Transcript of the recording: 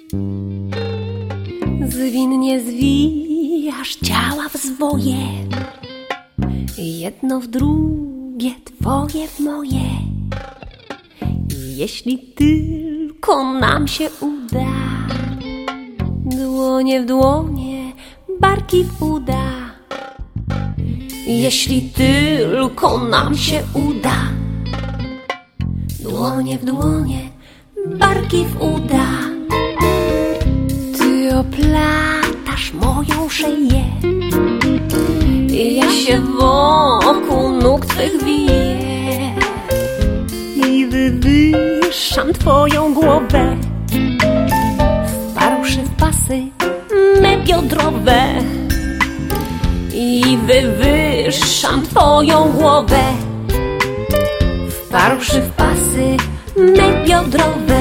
Zwinnie zwijasz ciała w zwoje, jedno w drugie, twoje w moje. I jeśli tylko nam się uda, dłonie w dłonie, barki w uda. Jeśli tylko nam się uda, dłonie w dłonie, barki w uda. Ty oplatasz moją szyję, ja się wokół nóg twych wiję i wywyższam twoją głowę, wparłszy w pasy me biodrowe. I wywyższam twoją głowę, wparłszy w pasy me biodrowe.